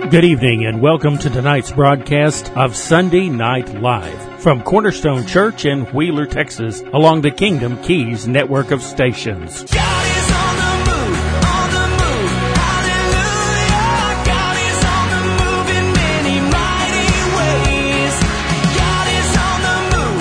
Good evening and welcome to tonight's broadcast of Sunday Night Live from Cornerstone Church in Wheeler, Texas, along the Kingdom Keys network of stations. God is on the move, hallelujah. God is on the move in many mighty ways. God is on the move,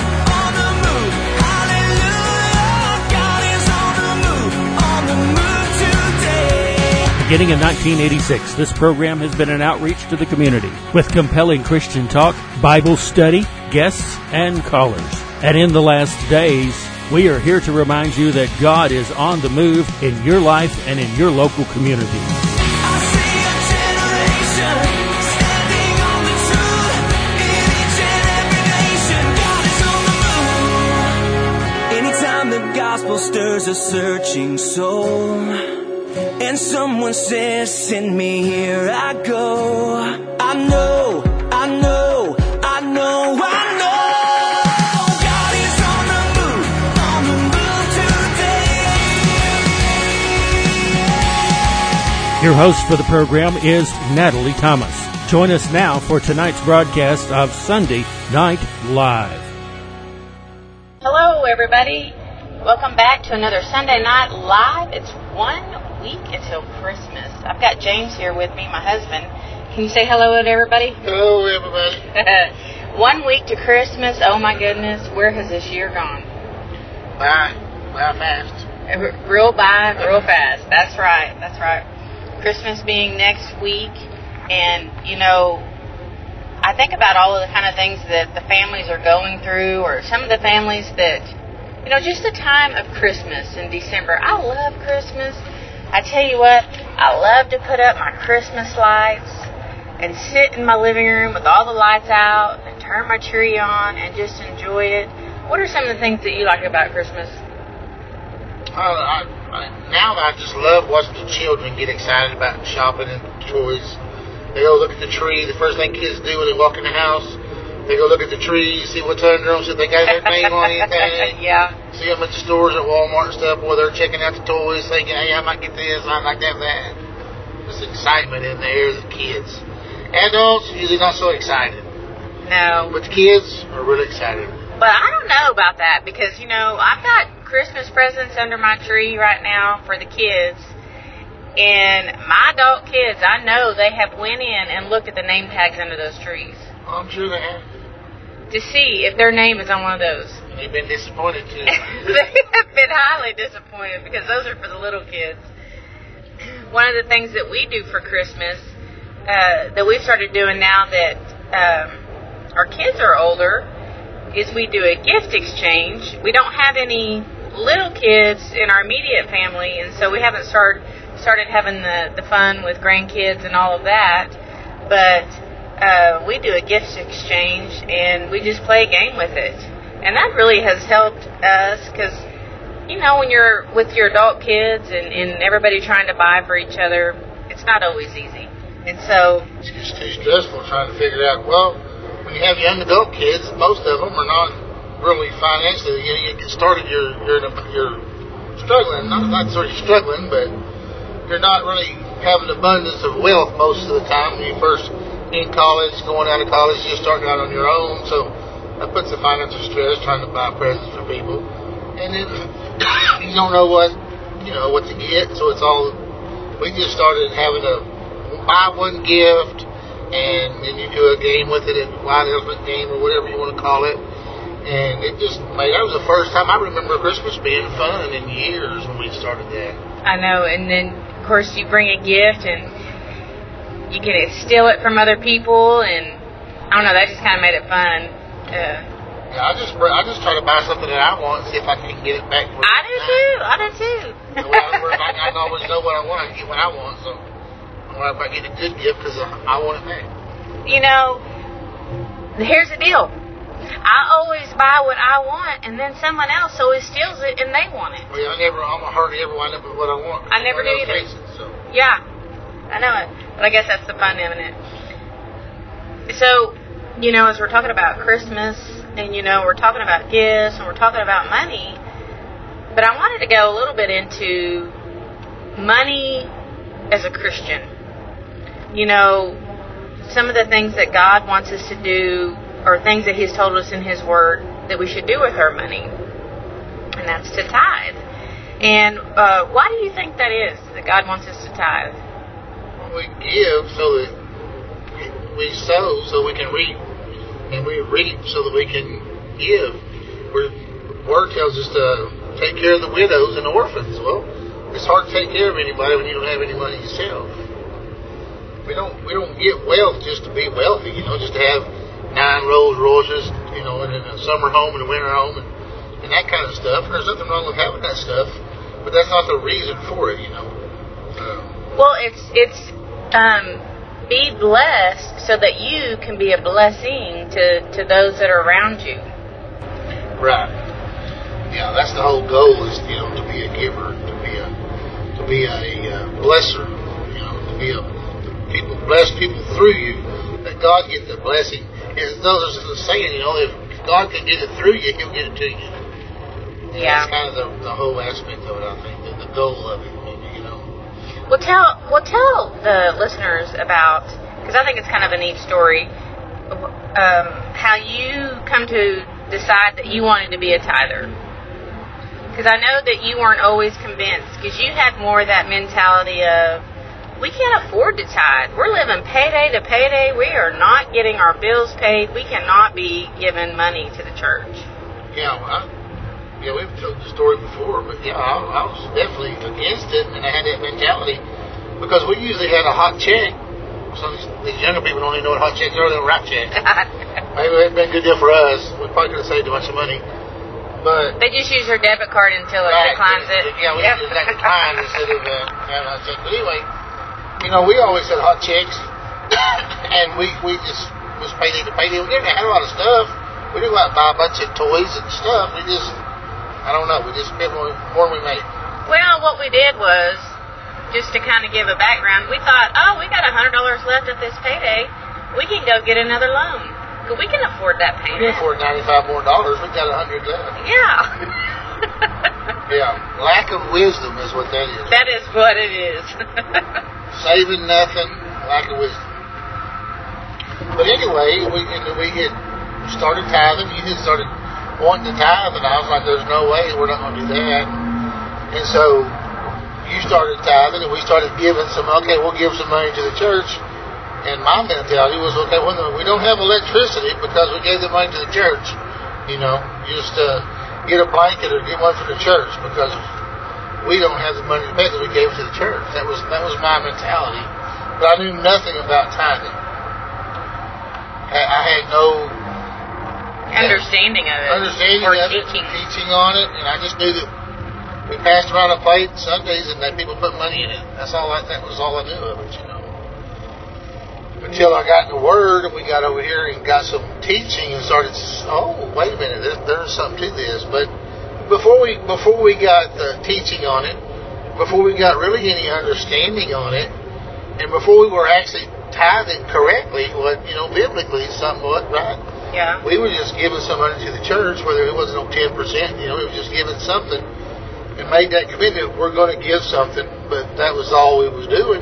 hallelujah. God is on the move today. Beginning in 1986, this program has been an outreach to the community with compelling Christian talk, Bible study, guests, and callers. And in the last days, we are here to remind you that God is on the move in your life and in your local community. I see a generation standing on the truth in each and every nation. God is on the move. Anytime the gospel stirs a searching soul, and someone says, send me, here I go. I know. God is on the move today. Your host for the program is Natalie Thomas. Join us now for tonight's broadcast of Sunday Night Live. Hello, everybody. Welcome back to another Sunday Night Live. It's 1 week until Christmas. I've got James here with me, my husband. Can you say hello to everybody? Hello, everybody. 1 week to Christmas. Oh, my goodness. Where has this year gone? Bye fast. Real fast. That's right. Christmas being next week. And, you know, I think about all of the kind of things that the families are going through, or some of the families that, you know, just the time of Christmas in December. I love Christmas. I tell you what, I love to put up my Christmas lights and sit in my living room with all the lights out and turn my tree on and just enjoy it. What are some of the things that you like about Christmas? Now I just love watching the children get excited about shopping and toys. They go look at the tree. The first thing kids do when they walk in the house, they go look at the tree, see what's under them, see if they got their name on anything. Yeah. See them at the stores at Walmart and stuff, where they're checking out the toys, thinking, hey, I might get this, I might have that. There's excitement in the air of the kids. Adults, usually not so excited. No. But the kids are really excited. But I don't know about that because, you know, I've got Christmas presents under my tree right now for the kids. And my adult kids, I know they have went in and looked at the name tags under those trees. I'm sure they have. To see if their name is on one of those. They've been disappointed too. They have been highly disappointed because those are for the little kids. One of the things that we do for Christmas, that we've started doing now that our kids are older, is we do a gift exchange. We don't have any little kids in our immediate family, and so we haven't started having the fun with grandkids and all of that. But we do a gift exchange, and we just play a game with it. And that really has helped us because, you know, when you're with your adult kids and everybody trying to buy for each other, it's not always easy. And so it's just too stressful trying to figure it out. Well, when you have young adult kids, most of them are not really financially. You get started, you're struggling. Not sort of struggling, but you're not really having abundance of wealth most of the time. When you first in college, going out of college, you're starting out on your own, so that puts a financial stress trying to buy presents for people, and then you don't know what to get. So it's all, we just started having a buy one gift, and then you do a game with it, a wild elephant game or whatever you want to call it, and it just that was the first time I remember Christmas being fun in years when we started that. I know, and then of course you bring a gift and you can steal it from other people, and I don't know, that just kind of made it fun. Yeah, I just try to buy something that I want and see if I can get it back. I do too. I always know what I want. I can get what I want, so I'm worried about getting a good gift because I want it back. You know, here's the deal. I always buy what I want, and then someone else always steals it, and they want it. Well, I'm a hardly ever wind up with what I want. I never do either. Yeah, I know it. But I guess that's the fun in it. So, you know, as we're talking about Christmas, and, you know, we're talking about gifts, and we're talking about money, but I wanted to go a little bit into money as a Christian. You know, some of the things that God wants us to do, or things that He's told us in His Word that we should do with our money, and that's to tithe. And why do you think that is, that God wants us to tithe? We give so that we sow so we can reap, and we reap so that we can give. The Word tells us to take care of the widows and the orphans. Well, it's hard to take care of anybody when you don't have any money yourself. We don't get wealth just to be wealthy, just to have 9 Rolls Royces, and a summer home and a winter home and that kind of stuff. And there's nothing wrong with having that stuff, but that's not the reason for it, Well, it's be blessed so that you can be a blessing to those that are around you. Right. Yeah, that's the whole goal is, to be a giver, to be a blesser, to be bless people through you, that God get the blessing. As though there's a saying, if God can get it through you, He'll get it to you. Yeah. That's kind of the whole aspect of it, I think, the goal of it, Well, tell the listeners about, because I think it's kind of a neat story, how you come to decide that you wanted to be a tither. Because I know that you weren't always convinced, because you had more of that mentality of, we can't afford to tithe. We're living payday to payday. We are not getting our bills paid. We cannot be giving money to the church. Yeah, we've told the story before, but I was definitely against it, and I had that mentality because we usually had a hot check. Some of these younger people don't even know what hot checks are. They don't write checks. Maybe it'd been a good deal for us. We probably could have saved a bunch of money, but they just use their debit card until it declines it. Yeah, we use that decline instead of having a check. But anyway, we always had hot checks, and we just was payday to payday. We didn't have a lot of stuff. We didn't go out and buy a bunch of toys and stuff. We just spent more than we made. Well, what we did was, just to kind of give a background, we thought, we got $100 left at this payday. We can go get another loan. Because we can afford that payment. We can afford $95 more. We got $100 left. Yeah. Yeah. Lack of wisdom is what that is. That is what it is. Saving nothing, lack of wisdom. But anyway, we had started tithing. You had started wanting to tithe, and I was like, there's no way we're not going to do that. And so you started tithing, and we started giving we'll give some money to the church. And my mentality was, we don't have electricity because we gave the money to the church. Just get a blanket or get one for the church because we don't have the money to pay because we gave it to the church. That was my mentality. But I knew nothing about tithing. I had no understanding of it. Teaching on it, and I just knew that we passed around a plate Sundays and that people put money in it. That was all I knew of it, Until I got in the Word and we got over here and got some teaching and started, wait a minute, there's something to this. But before we got the teaching on it, before we got really any understanding on it, and before we were actually tithing correctly, biblically somewhat, right? Yeah. We were just giving some money to the church, whether it wasn't 10%, it was just giving something, and made that commitment. We're going to give something, but that was all we was doing.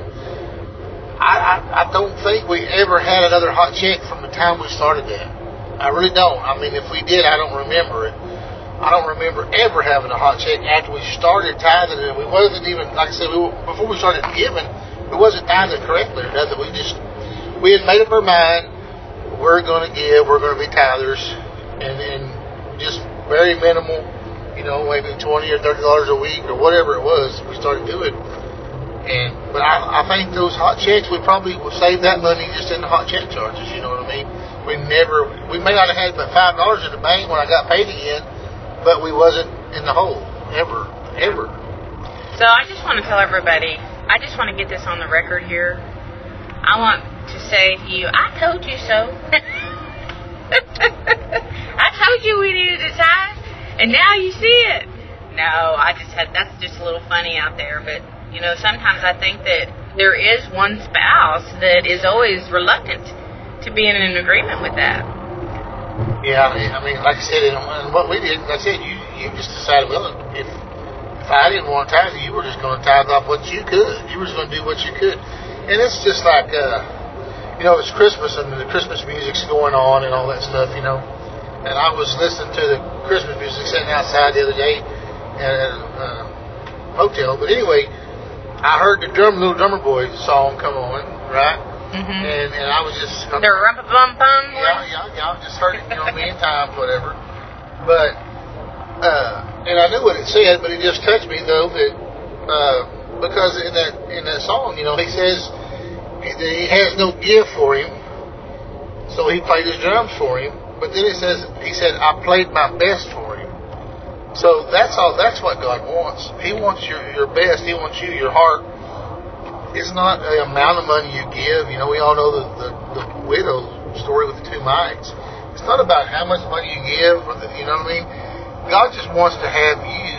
I don't think we ever had another hot check from the time we started that. I really don't. I mean, if we did, I don't remember it. I don't remember ever having a hot check after we started tithing, and we wasn't even, like I said, before we started giving, we wasn't tithing correctly or nothing. We had made up our mind, we're going to give, we're going to be tithers, and just very minimal, maybe $20 or $30 a week or whatever it was, we started doing. But I think those hot checks, we probably would save that money just in the hot check charges, you know what I mean? We may not have had but $5 in the bank when I got paid again, but we wasn't in the hole, ever. So I just want to tell everybody, I just want to get this on the record here. I want to say to you, I told you so. I told you we needed to tithe, and now you see it. No, that's just a little funny out there, but sometimes I think that there is one spouse that is always reluctant to be in an agreement with that. Yeah, I mean, like I said, and what we did, like I said, you just decided, well, if I didn't want to tithe, you were just going to tithe off what you could. You were just going to do what you could. And it's just like, you know, it's Christmas and the Christmas music's going on and all that stuff, you know. And I was listening to the Christmas music sitting outside the other day at a hotel. But anyway, I heard the Little Drummer Boy song come on, right? Mm-hmm. And I was just... The rumpa-bum-bum? Yeah, I just heard it, you know, a million times, whatever. But, and I knew what it said, but it just touched me, though, that, because in that song, you know, he says that he has no gift for him, so he played his drums for him. But then he said, I played my best for him. So that's what God wants. He wants your best. He wants you, your heart. It's not the amount of money you give. You know, we all know the widow story with the 2 mites. It's not about how much money you give, you know what I mean? God just wants to have you.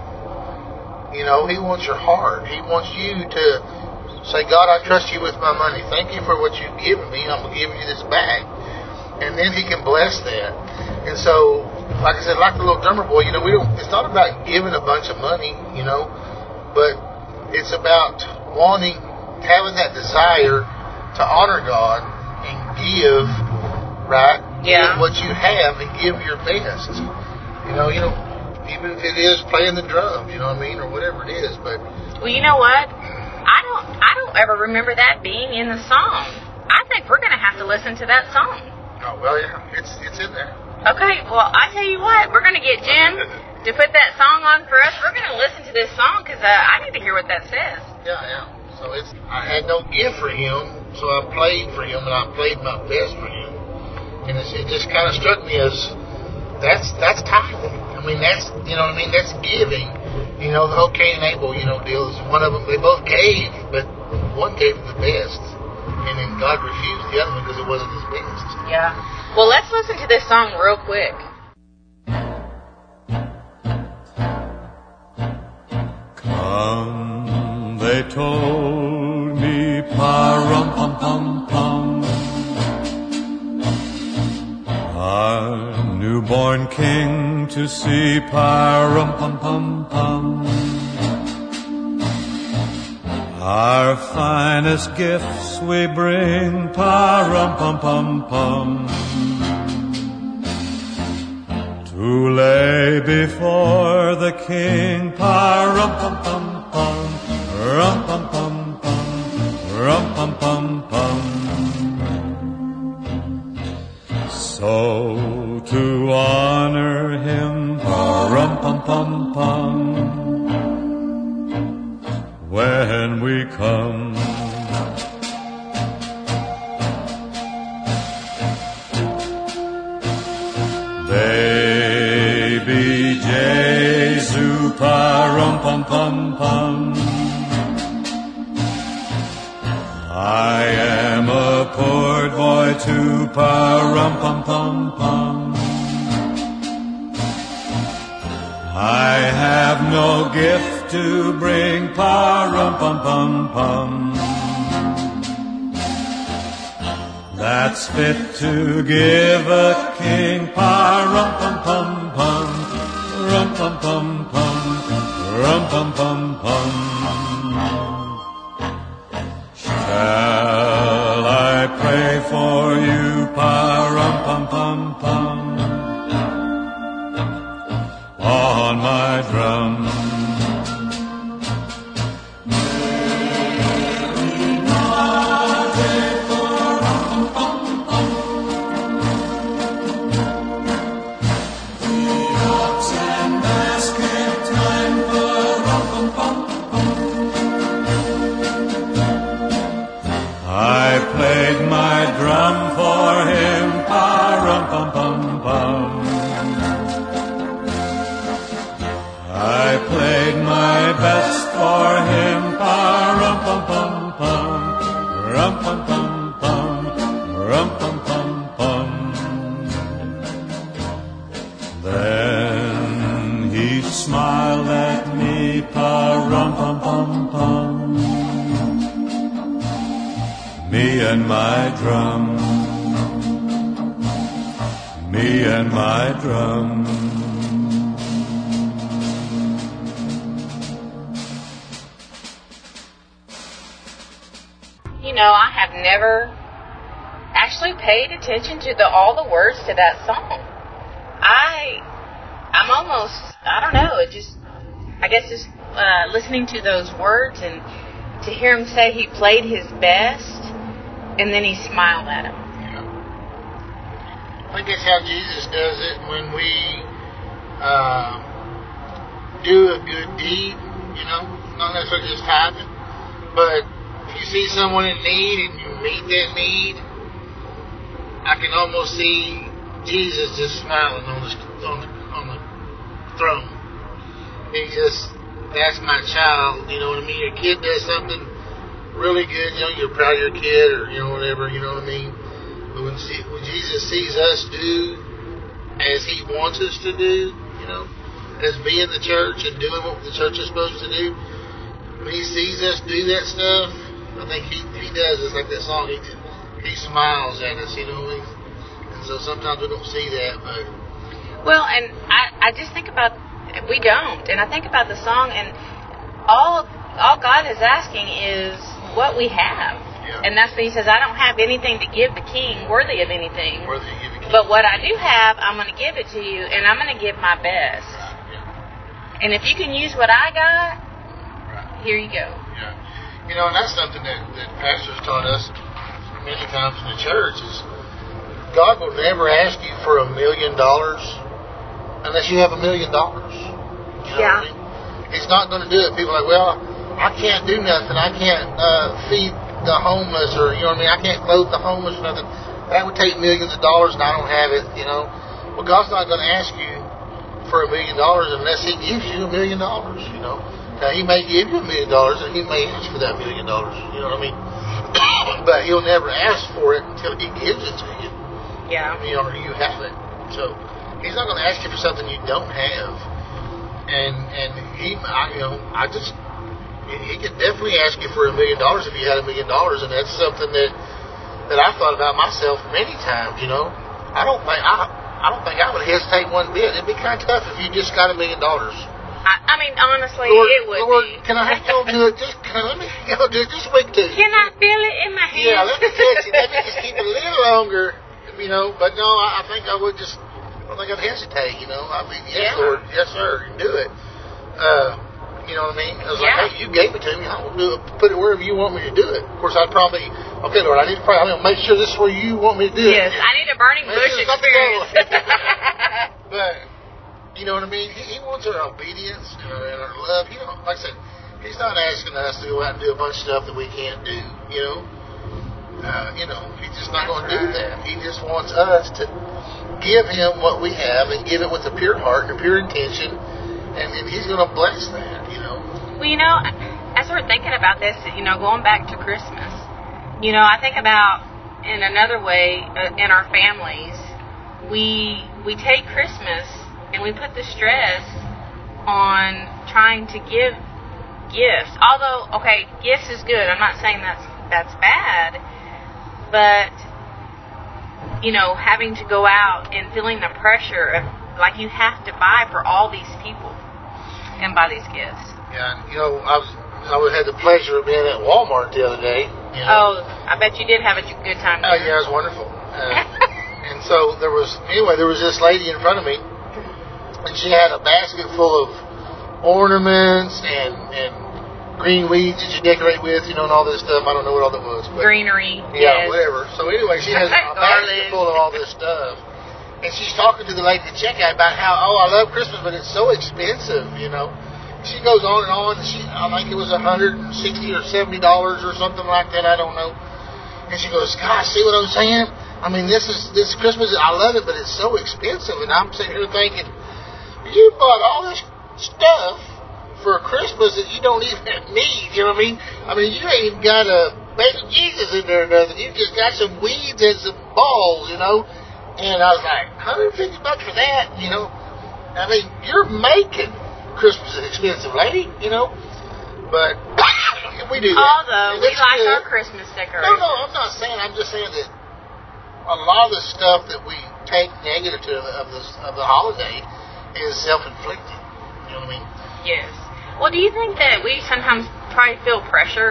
You know, He wants your heart. He wants you to say, God, I trust you with my money. Thank you for what you've given me. I'm giving you this back. And then He can bless that. And so, like I said, like the Little Drummer Boy, you know, it's not about giving a bunch of money, you know, but it's about having that desire to honor God and give, right? Yeah. Give what you have and give your best. You know, even if it is playing the drums, you know what I mean, or whatever it is. But well, you know what? I don't ever remember that being in the song. I think we're going to have to listen to that song. Oh well, yeah, it's in there. Okay, well, I tell you what, we're going to get Jim to put that song on for us. We're going to listen to this song because I need to hear what that says. Yeah. So I had no gift for him, so I played for him, and I played my best for him. And it just kind of struck me as that's tithing. I mean, that's, you know what I mean? That's giving. You know, the whole Cain and Abel, you know, deal is one of them. They both gave, but one gave the best, and then God refused the other one because it wasn't his best. Yeah. Well, let's listen to this song real quick. Come, they told me, pa-rum-pum-pum-pum, our newborn king to see, pa-rum-pum-pum-pum. Our finest gifts we bring, pa-rum-pum-pum-pum, to lay before the king, pa-rum-pum-pum-pum, rum-pum-pum-pum, rum-pum-pum-pum. So to honor him, pa-rum-pum-pum-pum, when we come, baby Jesu, pa-rum-pum-pum-pum, I am a poor boy too, pa-rum-pum-pum-pum, I have no gift to bring, pa-rum-pum-pum-pum, that's fit to give a king, pa-rum-pum-pum-pum, rum-pum-pum-pum, rum-pum-pum-pum. Shall I pray for you, pa-rum-pum-pum-pum, on my drum? I played my drum for him, pa-rum-pum-pum-pum. I played my best for him, pa-rum-pum-pum-pum, rum-pum-pum-pum, rum-pum-pum-pum. Then he smiled at me, pa-rum-pum-pum-pum, me and my drum, me and my drum. You know, I have never actually paid attention to all the words to that song. I'm almost, I don't know, I guess just listening to those words and to hear him say he played his best, and then he smiled at him. Yeah. I think that's how Jesus does it when we do a good deed, not necessarily just tithing, but if you see someone in need and you meet that need, I can almost see Jesus just smiling on the throne. That's my child, you know what I mean? Your kid does something really good, you're proud of your kid or, whatever, you know what I mean? But when Jesus sees us do as he wants us to do, as being the church and doing what the church is supposed to do, when he sees us do that stuff, I think he does. It's like that song, he smiles at us, and so sometimes we don't see that, but... Well, and I just think about, we don't, and I think about the song, and all God is asking is what we have. Yeah. And that's when he says, I don't have anything to give the king worthy of anything. Worthy to give the king. But what I do have, I'm going to give it to you, and I'm going to give my best. Yeah. And if you can use what I got, right. Here you go. Yeah. And that's something that pastors taught us many times in the church is God will never ask you for $1 million unless you have $1 million. Yeah. What I mean? He's not going to do it. People are like, well, I can't do nothing. I can't feed the homeless, or I can't clothe the homeless or nothing. That would take millions of dollars, and I don't have it. Well, God's not going to ask you for $1 million unless he gives you $1 million. Now, he may give you $1 million, and he may ask for that $1 million. You know what I mean? But he'll never ask for it until he gives it to you. Yeah. Or you have it. So he's not going to ask you for something you don't have. And he could definitely ask you for $1 million if you had $1 million, and that's something that I've thought about myself many times. I don't think I would hesitate one bit. It'd be kind of tough if you just got $1 million. I mean, honestly, Lord, it would Lord, be. can I do it? Let me do it just a week too. Can I feel it in my hand? Yeah, let me touch it. Let me just keep it a little longer, But no, I think I would just. I don't think I'd hesitate. I mean, yes, Yeah. Lord, yes, sir, do it. You know what I mean? I was like, hey, you gave it to me. I'll do it. Put it wherever you want me to do it. Of course, I'd probably, okay, Lord, I'm going to make sure this is where you want me to do it. Yes, I need a burning bush experience. But, you know what I mean? He wants our obedience and our love. Like I said, he's not asking us to go out and do a bunch of stuff that we can't do, he's just not going to do that. He just wants us to give him what we have and give it with a pure heart and a pure intention, and he's going to bless that, Well, as we're thinking about this, going back to Christmas, I think about in another way in our families, we take Christmas and we put the stress on trying to give gifts. Although, okay, gifts is good. I'm not saying that's bad, but having to go out and feeling the pressure of like you have to buy for all these people and buy these gifts. Yeah, I had the pleasure of being at Walmart the other day. Oh, I bet you did have a good time there. Oh, yeah, it was wonderful. And so there was this lady in front of me, and she had a basket full of ornaments and green weeds that you decorate with, and all this stuff. I don't know what all that was. But, greenery. Yeah, yes. Whatever. So anyway, she has a basket full of all this stuff. And she's talking to the lady at the checkout about how, I love Christmas, but it's so expensive, She goes on and on. I think it was $160 or $70 or something like that. I don't know. And she goes, gosh, see what I'm saying? I mean, this Christmas, I love it, but it's so expensive. And I'm sitting here thinking, you bought all this stuff for Christmas that you don't even need. You know what I mean? I mean, you ain't even got a baby Jesus in there or nothing. You just got some weeds and some balls, And I was like, $150 for that, I mean, you're making Christmas is expensive, lady, but we do that. Although we like our Christmas decorations. No, I'm not saying. I'm just saying that a lot of the stuff that we take negative of the holiday is self-inflicted. You know what I mean? Yes. Well, do you think that we sometimes probably feel pressure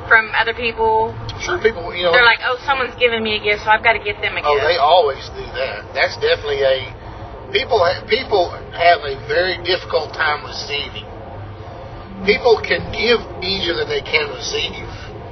from other people? Sure, people, They're like, oh, someone's giving me a gift, so I've got to get them a gift. Oh, they always do that. That's definitely people have a very difficult time receiving. People can give easier than they can receive.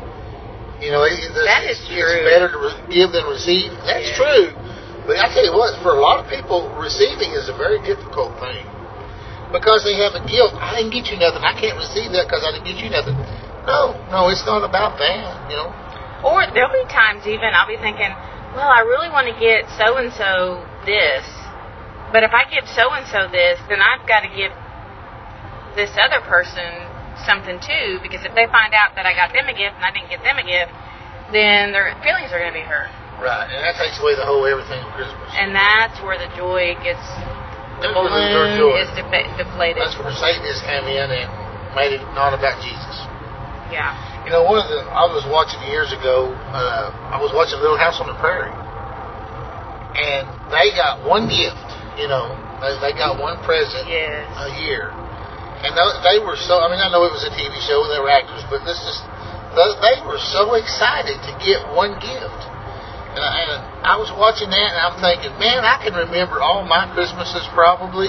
That is true. It's better to give than receive. That's true. But I tell you what, for a lot of people, receiving is a very difficult thing. Because they have a guilt. I didn't get you nothing. I can't receive that because I didn't get you nothing. No, it's not about that, Or there'll be times even I'll be thinking, well, I really want to get so-and-so this. But if I give so-and-so this, then I've got to give this other person something too, because if they find out that I got them a gift and I didn't get them a gift, then their feelings are going to be hurt. Right, and that takes away the whole everything of Christmas. And that's where the joy gets, the balloon is deflated. That's where Satanists came in and made it not about Jesus. Yeah. I was watching years ago, I was watching Little House on the Prairie, and they got one gift, they got one present a year. And they were I know it was a TV show, they were actors, but they were so excited to get one gift. And I was watching that, and I'm thinking, man, I can remember all my Christmases probably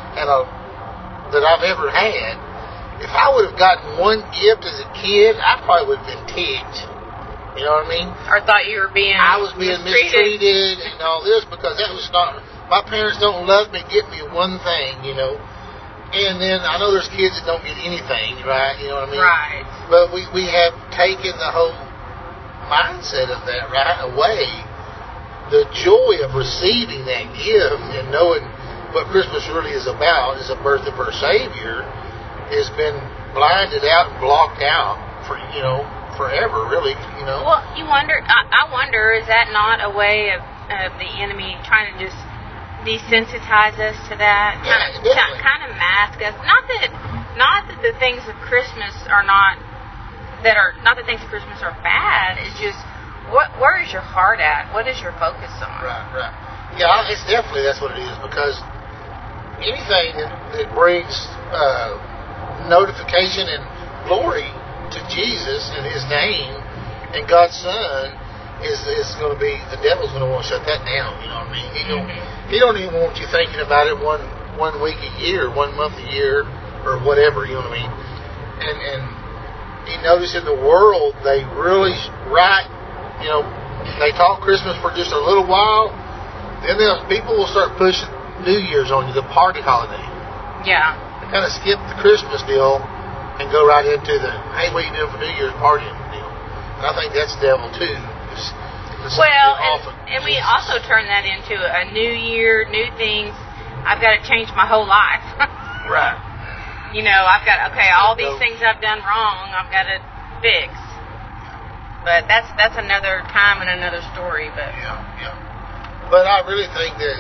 that I've ever had. If I would have gotten one gift as a kid, I probably would have been ticked. You know what I mean? Or thought you were I was being mistreated and all this, because that was not... My parents don't love me, get me one thing, And then I know there's kids that don't get anything, right? You know what I mean? Right. But we have taken the whole mindset of that right away. The joy of receiving that gift and knowing what Christmas really is about, is the birth of our Savior, has been blinded out and blocked out for forever, really. Well, you wonder. I wonder, is that not a way of the enemy trying to just desensitize us to that, kind of mask us? Not that the things of Christmas are not that things of Christmas are bad. It's just where is your heart at? What is your focus on? Right. Yeah, it's definitely that's what it is, because anything that brings notification and glory to Jesus and His name and God's Son is going to be, the devil's going to want to shut that down. You know what I mean? He don't even want you thinking about it one week a year, 1 month a year, or whatever. You know what I mean? And you notice in the world they really they talk Christmas for just a little while, then people will start pushing New Year's on you, the party holiday. Yeah. They kind of skip the Christmas deal and go right into the, hey, what are you doing for New Year's partying deal? And I think that's the devil too. And we also turn that into a new year, new things. I've got to change my whole life. Right. I've got, all these things I've done wrong, I've got to fix. But that's another time and another story. But yeah. But I really think that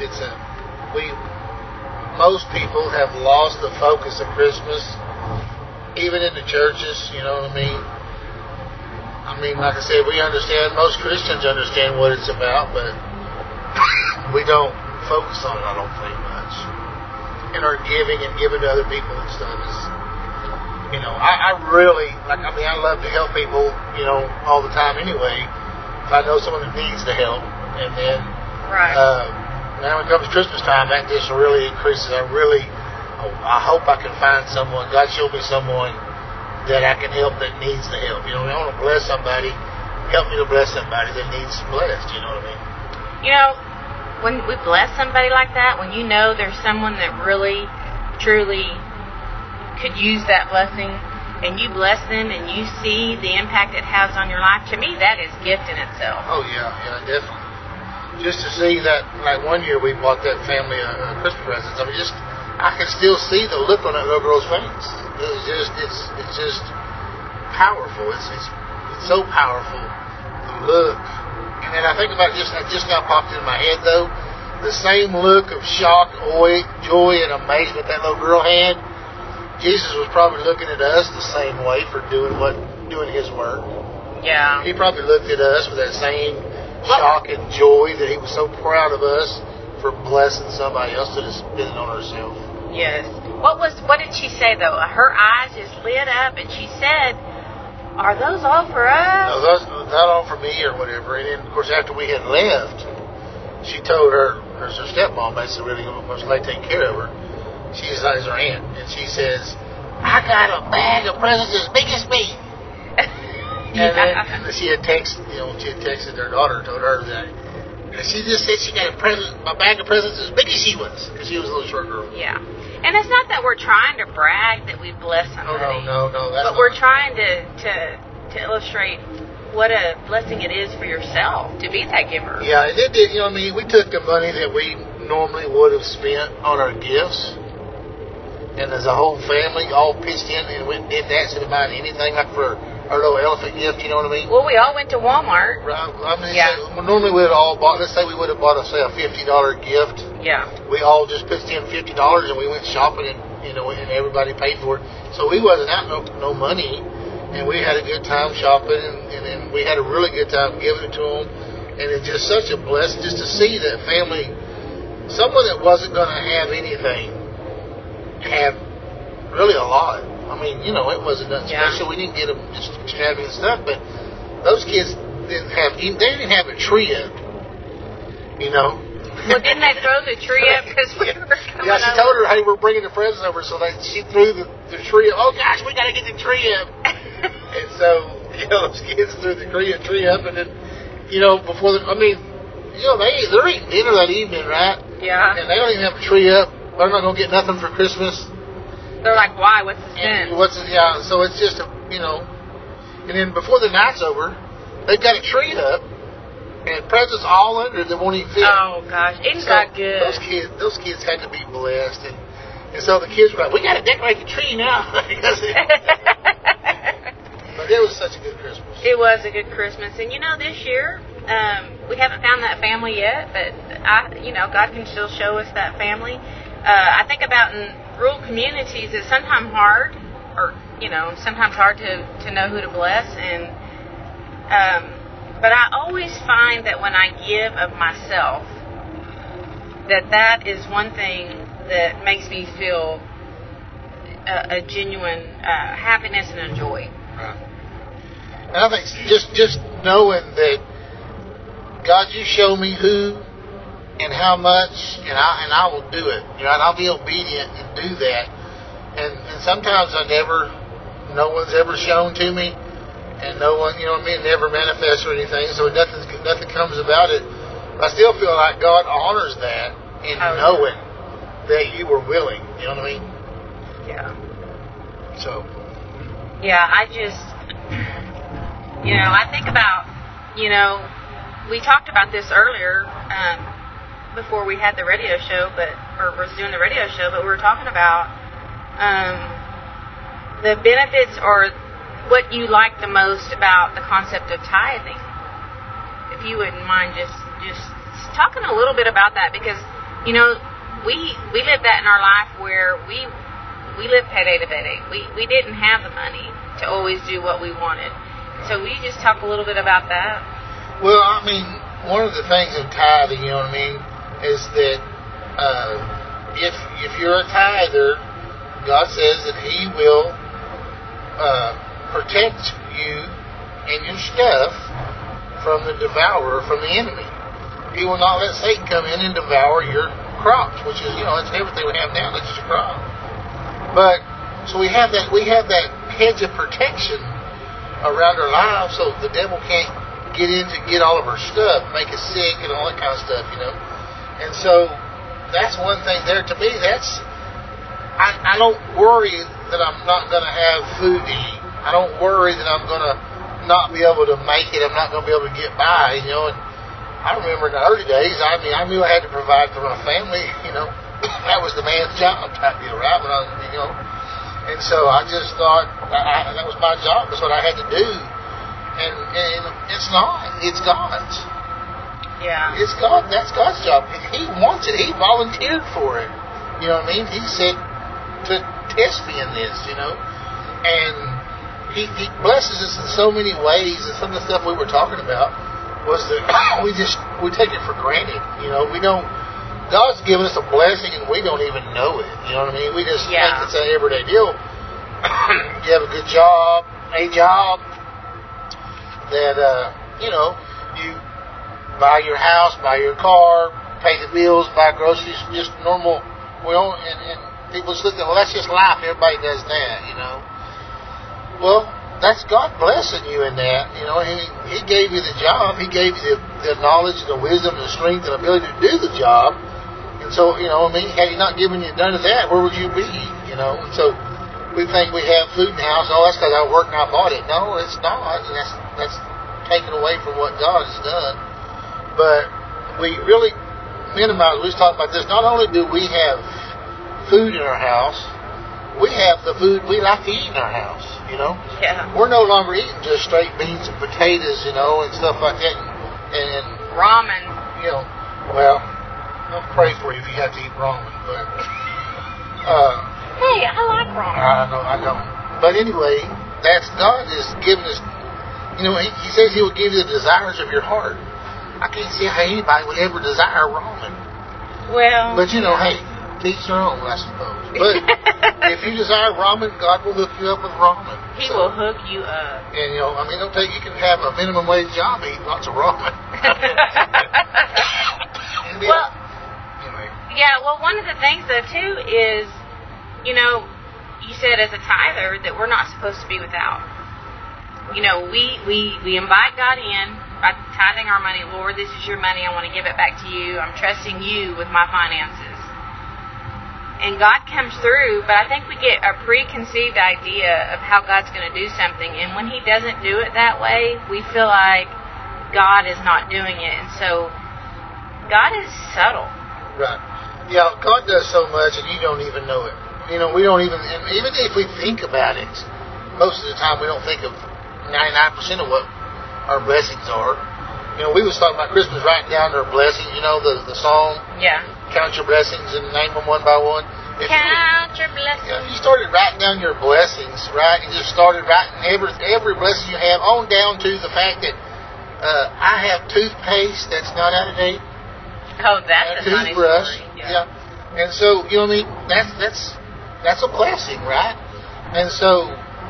most people have lost the focus of Christmas, even in the churches. You know what I mean? Like I said, we understand, most Christians understand what it's about, but we don't focus on it, I don't think, much. And our giving to other people and stuff is, I really, I love to help people, all the time anyway, if I know someone that needs the help. And then, now when it comes to Christmas time, that just really increases. I hope I can find someone, God show me someone that I can help that needs the help. I want to bless somebody, help me to bless somebody that needs blessed, you know what I mean? When we bless somebody like that, when there's someone that really, truly could use that blessing, and you bless them and you see the impact it has on your life, to me that is gift in itself. Oh yeah, definitely. Just to see that, like one year we bought that family a Christmas presents. I can still see the look on that little girl's face. It's just powerful. It's so powerful. The look. And then I think about it just now popped into my head though. The same look of shock, joy, and amazement that little girl had. Jesus was probably looking at us the same way for doing His work. Yeah. He probably looked at us with that same shock and joy that He was so proud of us for blessing somebody else that is spending on herself. Yes. What did she say though? Her eyes just lit up, and she said, are those all for us? No, that's not all for me or whatever. And then, of course, after we had left, she told her stepmom, basically, really was like taking care of her. She's her aunt, and she says, "I got a bag of presents as big as me." And then she had texted her daughter, told her that. And she just said she got a bag of presents as big as she was, because she was a little short girl. Yeah. And it's not that we're trying to brag that we bless somebody. No, that's but we're trying to illustrate what a blessing it is for yourself to be that giver. Yeah, and it did, we took the money that we normally would have spent on our gifts, and as a whole family all pitched in and went and did that instead of buying anything, like for our little elephant gift, you know what I mean? Well, we all went to Walmart. Right. Normally we would have all bought, let's say we would have bought, a $50 gift. Yeah. We all just pitched in $50 and we went shopping and, and everybody paid for it. So we wasn't out no money, and we had a good time shopping, and then we had a really good time giving it to them. And it's just such a blessing just to see that family, someone that wasn't going to have anything, have really a lot. I mean, it wasn't nothing special. We didn't get them just extravagant stuff, but those kids didn't have a tree up, Well, didn't they throw the tree up because we were coming Yeah, she told her, hey, we're bringing the presents over, so she threw the tree up. Oh, gosh, we got to get the tree up. And so, those kids threw the tree up, and then, before they're eating dinner that evening, right? Yeah. And they don't even have a tree up. They're not going to get nothing for Christmas. They're like, why? What's the sense? So it's just, and then before the night's over, they've got a tree up, and presents all under it that won't even fit. Oh, gosh. Isn't that good? Those kids had to be blessed, and so the kids were like, we got to decorate the tree now. But it was such a good Christmas. It was a good Christmas. And, this year, we haven't found that family yet, but, God can still show us that family. I think about in rural communities, it's sometimes hard, to know who to bless, and but I always find that when I give of myself, that is one thing that makes me feel a genuine happiness and a joy. Right. And I think just knowing that, God, you show me who and how much, and I will do it. And I'll be obedient and do that. And sometimes no one's ever shown to me, and no one, never manifests or anything. So nothing comes about it. But I still feel like God honors that in knowing that you were willing. You know what I mean? Yeah. So. Yeah, I just, I think about, we talked about this earlier. Before we had the radio show, or was doing the radio show, but we were talking about the benefits or what you like the most about the concept of tithing. If you wouldn't mind just talking a little bit about that, because we lived that in our life where we lived payday to payday. We didn't have the money to always do what we wanted. So will you just talk a little bit about that? Well, one of the things in tithing, is that if you're a tither, God says that He will protect you and your stuff from the devourer, from the enemy. He will not let Satan come in and devour your crops, which is, it's everything we have now. That's just a crop. But so we have that hedge of protection around our lives, so the devil can't get in to get all of our stuff, make us sick and all that kind of stuff, And so that's one thing there. To me, I don't worry that I'm not going to have food to eat. I don't worry that I'm going to not be able to make it. I'm not going to be able to get by, And I remember in the early days, I knew I had to provide for my family, That was the man's job type deal, right? When I was, And so I just thought that was my job. That's what I had to do. And it's not. It's God's. Yeah. It's God. That's God's job. He wants it. He volunteered for it. You know what I mean? He said to test me in this, And He blesses us in so many ways. And some of the stuff we were talking about was that we take it for granted. We don't. God's given us a blessing and we don't even know it. You know what I mean? We just think it's an everyday deal. You have a good job, that, you buy your house, buy your car, pay the bills, buy groceries, just normal, and people just look at, well, that's just life. Everybody does that, Well, that's God blessing you in that, He gave you the job. He gave you the knowledge, the wisdom, the strength, and ability to do the job. And so, had He not given you none of that, where would you be, And so we think we have food in the house. Oh, that's because I worked and I bought it. No, it's not. And that's taken away from what God has done. But we really minimize. We was talking about this. Not only do we have food in our house, we have the food we like to eat in our house. Yeah. We're no longer eating just straight beans and potatoes, and stuff like that. And ramen. Well, I'll pray for you if you have to eat ramen, but. Hey, I like ramen. I know. But anyway, that's God is giving us. He says He will give you the desires of your heart. I can't see how anybody would ever desire ramen. Well. But hey, teach their own, I suppose. But if you desire ramen, God will hook you up with ramen. He will hook you up. And don't take. You can have a minimum wage job and eat lots of ramen. Well. Anyway. Yeah. Well, one of the things though too is, you said as a tither that we're not supposed to be without. We invite God in by tithing our money. Lord, this is your money. I want to give it back to you. I'm trusting you with my finances. And God comes through, but I think we get a preconceived idea of how God's going to do something. And when He doesn't do it that way, we feel like God is not doing it. And so God is subtle. Right. Yeah, God does so much and you don't even know it. We don't even if we think about it, most of the time we don't think of 99% of what our blessings are. We was talking about Christmas, writing down their blessings, the song. Yeah. Count your blessings and name them one by one. Count your blessings. If you started writing down your blessings, right? You just started writing every blessing you have on down to the fact that I have toothpaste that's not out of date. Oh, that's a funny toothbrush. story. Yeah. And so, that's a blessing, right? And so,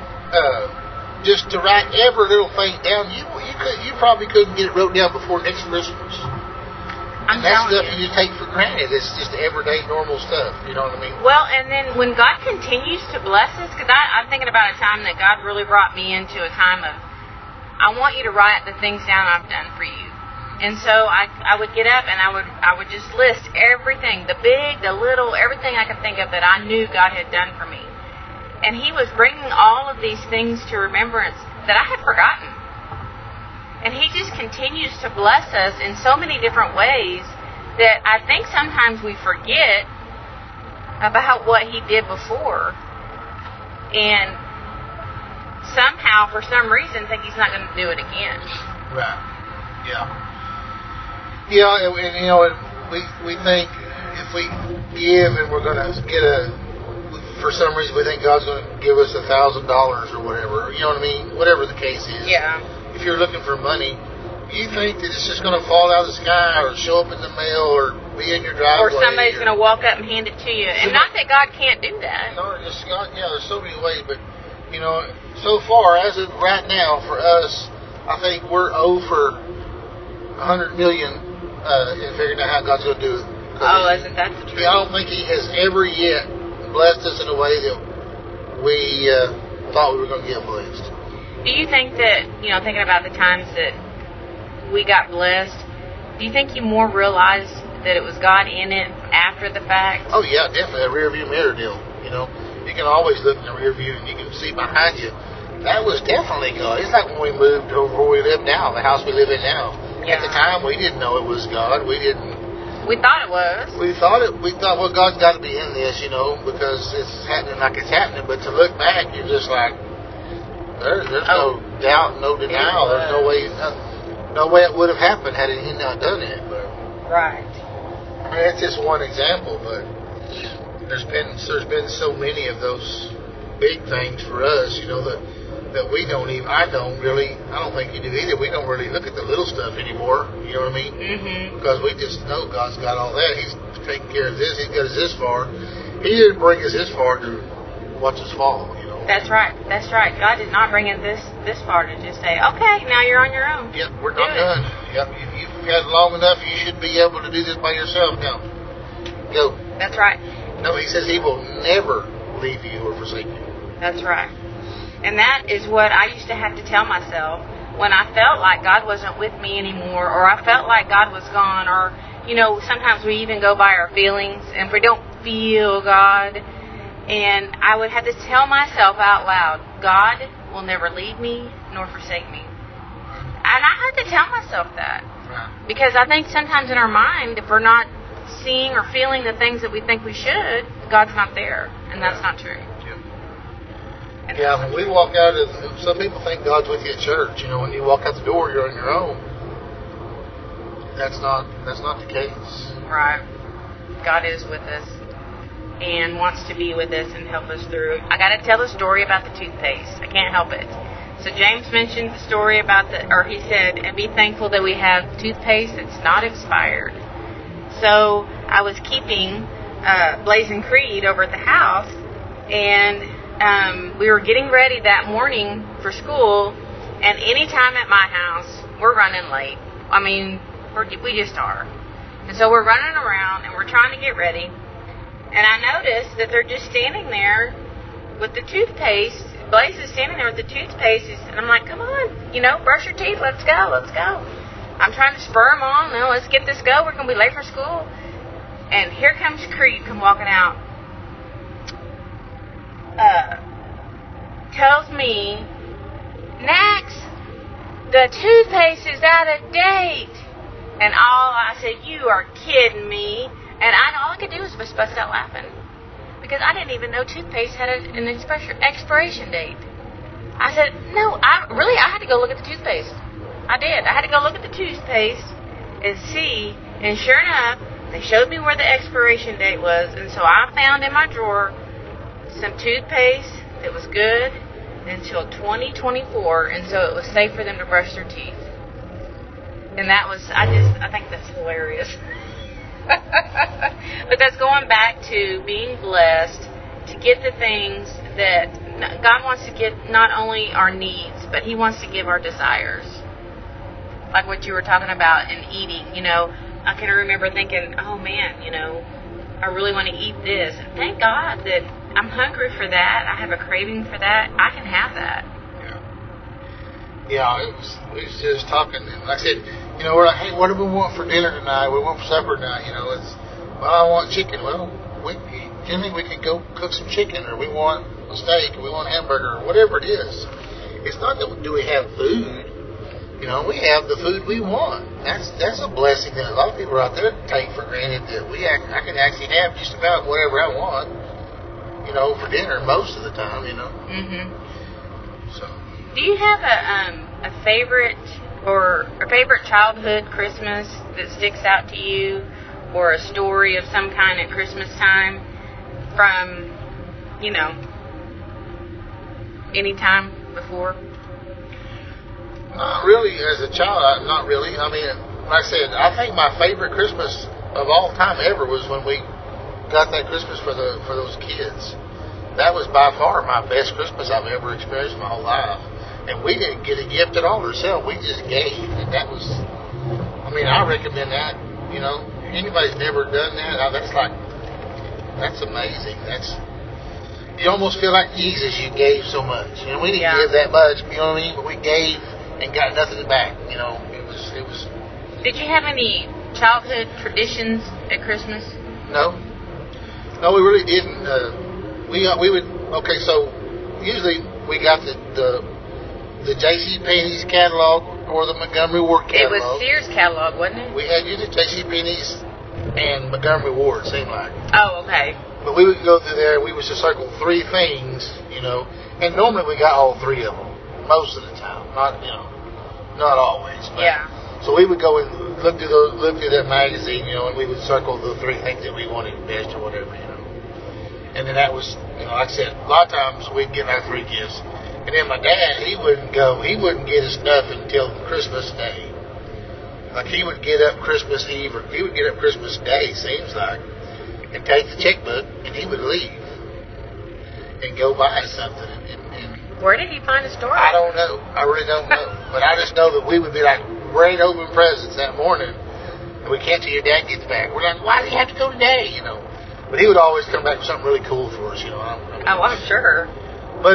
just to write every little thing down, you probably couldn't get it wrote down before next Christmas. And that's stuff you take for granted. It's just everyday, normal stuff. You know what I mean? Well, and then when God continues to bless us, because I'm thinking about a time that God really brought me into a time of, I want you to write the things down I've done for you. And so I would get up and I would just list everything, the big, the little, everything I could think of that I knew God had done for me. And He was bringing all of these things to remembrance that I had forgotten. And He just continues to bless us in so many different ways that I think sometimes we forget about what He did before. And somehow, for some reason, think He's not going to do it again. Right. Yeah. Yeah, and we think if we give and we're going to get for some reason we think God's going to give us $1,000 or whatever. You know what I mean? Whatever the case is. Yeah. If you're looking for money, you think that it's just going to fall out of the sky or show up in the mail or be in your driveway. Or somebody's going to walk up and hand it to you. And not that God can't do that. No, just God. Yeah, there's so many ways, but so far as of right now for us, I think we're over 100 million in figuring out how God's going to do it. Oh, isn't that the truth? I don't think He has ever yet blessed us in a way that we thought we were going to get blessed. Do you think that, thinking about the times that we got blessed, do you think you more realized that it was God in it after the fact? Oh, yeah, definitely. A rear view mirror deal. You can always look in the rear view and you can see behind you. That was definitely God. It's like when we moved over where we live now, the house we live in now. Yeah. At the time, we didn't know it was God. We thought it was. We thought, well, God's got to be in this, because it's happening like it's happening. But to look back, you're just like, there's no doubt, no denial. There's no way it would have happened had He not done it. But, right. I mean, that's just one example, but there's been so many of those big things for us, that we don't even. I don't think you do either. We don't really look at the little stuff anymore. You know what I mean? Mm-hmm. Because we just know God's got all that. He's taking care of this. He's got us this far. He didn't bring us this far to watch us fall. That's right. That's right. God did not bring it this far to just say, okay, now you're on your own. Yep, we're not done. Yep, you've had long enough. You should be able to do this by yourself now. Go. That's right. No, he says he will never leave you or forsake you. That's right. And that is what I used to have to tell myself when I felt like God wasn't with me anymore, or I felt like God was gone, or, sometimes we even go by our feelings, and if we don't feel God, and I would have to tell myself out loud, God will never leave me nor forsake me. And I had to tell myself that. Because I think sometimes in our mind, if we're not seeing or feeling the things that we think we should, God's not there. And that's not true. Yeah, when we walk out, some people think God's with you at church. When you walk out the door, you're on your own. That's not the case. Right. God is with us and wants to be with us and help us through. I got to tell the story about the toothpaste. I can't help it. So James mentioned the story about he said, and be thankful that we have toothpaste that's not expired. So I was keeping Blazing Creed over at the house, and we were getting ready that morning for school, and any time at my house, we're running late. I mean, we just are. And so we're running around, and we're trying to get ready, and I noticed that they're just standing there with the toothpaste. Blaze is standing there with the toothpaste, and I'm like, come on, brush your teeth, let's go. I'm trying to spur them on. No, let's get this go. We're going to be late for school. And here comes Creed come walking out. Tells me, Nax, the toothpaste is out of date. And I said, you are kidding me. And all I could do was bust out laughing. Because I didn't even know toothpaste had an expiration date. I said, no, I had to go look at the toothpaste. I did. I had to go look at the toothpaste and see. And sure enough, they showed me where the expiration date was. And so I found in my drawer some toothpaste that was good until 2024, and so it was safe for them to brush their teeth. And that was, I think that's hilarious. But that's going back to being blessed to get the things that God wants to give, not only our needs, but He wants to give our desires. Like what you were talking about in eating, I can remember thinking, oh man, I really want to eat this. And thank God that I'm hungry for that. I have a craving for that. I can have that. Yeah, we was just talking. And I said, we're like, hey, what do we want for dinner tonight? We want for supper tonight. I want chicken. Well, we can go cook some chicken, or we want a steak, or we want a hamburger, or whatever it is. It's not that do we have food. We have the food we want. That's a blessing that a lot of people out there take for granted, that I can actually have just about whatever I want, for dinner most of the time, Mm-hmm. So. Do you have a favorite or a favorite childhood Christmas that sticks out to you, or a story of some kind at Christmas time from, any time before? Not really. As a child, not really. I mean, like I said, I think my favorite Christmas of all time ever was when we got that Christmas for those kids. That was by far my best Christmas I've ever experienced in my whole life. And we didn't get a gift at all ourselves. We just gave. And that was, I recommend that. Anybody's never done that, that's amazing. You almost feel like Jesus, you gave so much. We didn't give that much, but we gave and got nothing back. It was. Did you have any childhood traditions at Christmas? No, we really didn't. We would. Okay, so usually we got the J.C.Penney's catalog or the Montgomery Ward catalog. It was Sears catalog, wasn't it? We had usually J.C.Penney's and Montgomery Ward, it seemed like. Oh, okay. But we would go through there. We would just circle 3 things, and normally we got all 3 of them most of the time. Not always. But. Yeah. So we would go and look through that magazine, and we would circle the 3 things that we wanted best or whatever, And then that was, like I said, a lot of times we'd get our 3 gifts. And then my dad, he wouldn't get his stuff until Christmas Day. Like he would get up Christmas Eve, or he would get up Christmas Day, seems like, and take the checkbook, and he would leave and go buy something. And Where did he find the story? I don't know. I really don't know. But I just know that we would be like, great open presents that morning, and we can't till your dad gets back. We're like, why do you have to go today, you know? But he would always come back with something really cool for us, you know. I'm sure. But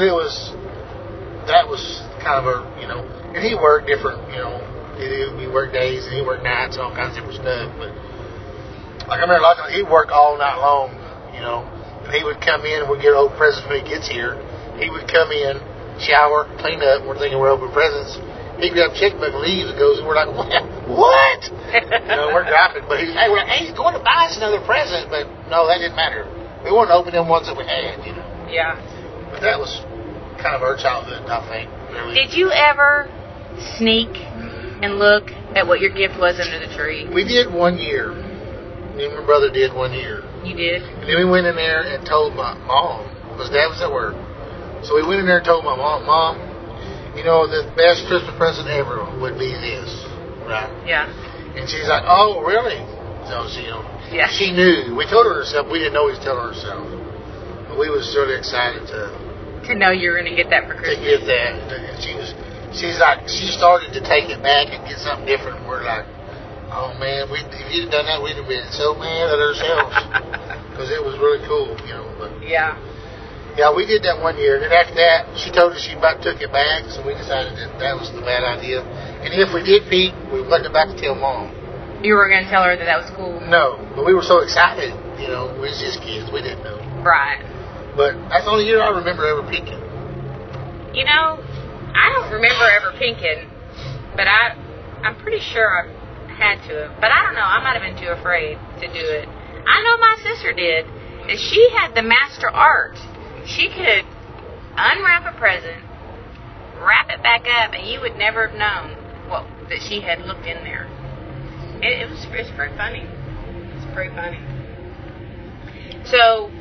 that was kind of a, you know, and he worked different, you know. We worked days and he worked nights and all kinds of different stuff. But like I remember, he'd work all night long, you know. And he would come in and we'd get open presents when he gets here. He would come in, shower, clean up. We're thinking we're open presents. He'd grab a checkbook and leaves and goes, and we're like, what? You know, we're dropping. But we're like, hey, he's going to buy us another present. But no, that didn't matter. We wanted to open them ones that we had, you know. Yeah. But that was kind of our childhood, I think. Really. Did you ever sneak and look at what your gift was under the tree? We did one year. Me and my brother did 1 year. You did? And then we went in there and told my mom, because Dad was at work. So we went in there and told my mom, you know, the best Christmas present ever would be this, right? Yeah. And she's like, oh, really? So she, you know, yeah. She knew. We told her herself. We didn't know he was telling herself. But we was sort of excited to know you were going to get that for Christmas. To get that. And she's like, she started to take it back and get something different. And we're like, oh, man, if you'd done that, we'd have been so mad at ourselves. Because it was really cool, you know. But yeah. Yeah, we did that 1 year. And then after that, she told us she about took it back. So we decided that was the bad idea. And if we did peek, we put it back to tell Mom. You were going to tell her that was cool? No, but we were so excited. You know, we was just kids. We didn't know. Right. But that's the only year I remember ever peeking. You know, I don't remember ever peeking, but I'm pretty sure I had to. But I don't know. I might have been too afraid to do it. I know my sister did. And she had the master art. She could unwrap a present, wrap it back up, and you would never have known that she had looked in there. It's pretty funny. It's pretty funny. So,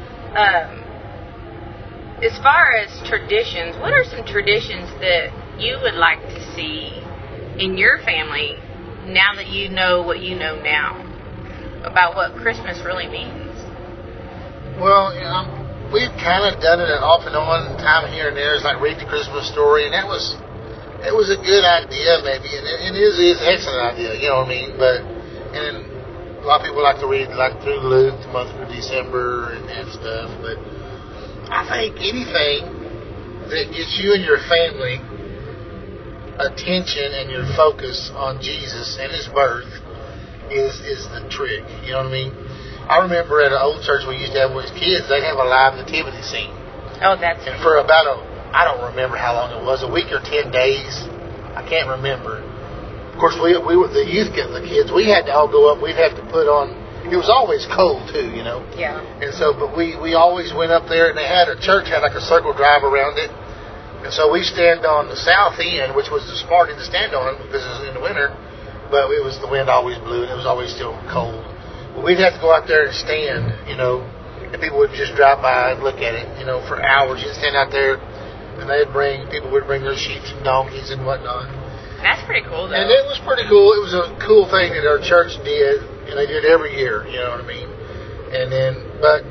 as far as traditions, what are some traditions that you would like to see in your family now that you know what you know now about what Christmas really means? Well, you know, we've kind of done it off and on, time here and there. It's like read the Christmas story, and it was a good idea, maybe, and it is an excellent idea, you know what I mean? And a lot of people like to read like through Luke, the month of December, and stuff. But I think anything that gets you and your family attention and your focus on Jesus and His birth is the trick. You know what I mean? I remember at an old church we used to have with kids, they'd have a live nativity scene. Oh, that's... And for about I don't remember how long it was, a week or 10 days. I can't remember. Of course, we were the youth, the kids. We had to all go up. We'd have to put on. It was always cold too, you know. Yeah. And so, but we always went up there, and they had a church had like a circle drive around it, and so we stand on the south end, which was the smart end to stand on because it was in the winter, but the wind always blew, and it was always still cold. But we'd have to go out there and stand, you know, and people would just drive by and look at it, you know, for hours. You'd stand out there. And people would bring their sheep and donkeys and whatnot. That's pretty cool, though. And it was pretty cool. It was a cool thing that our church did, and they did every year. You know what I mean? And then, but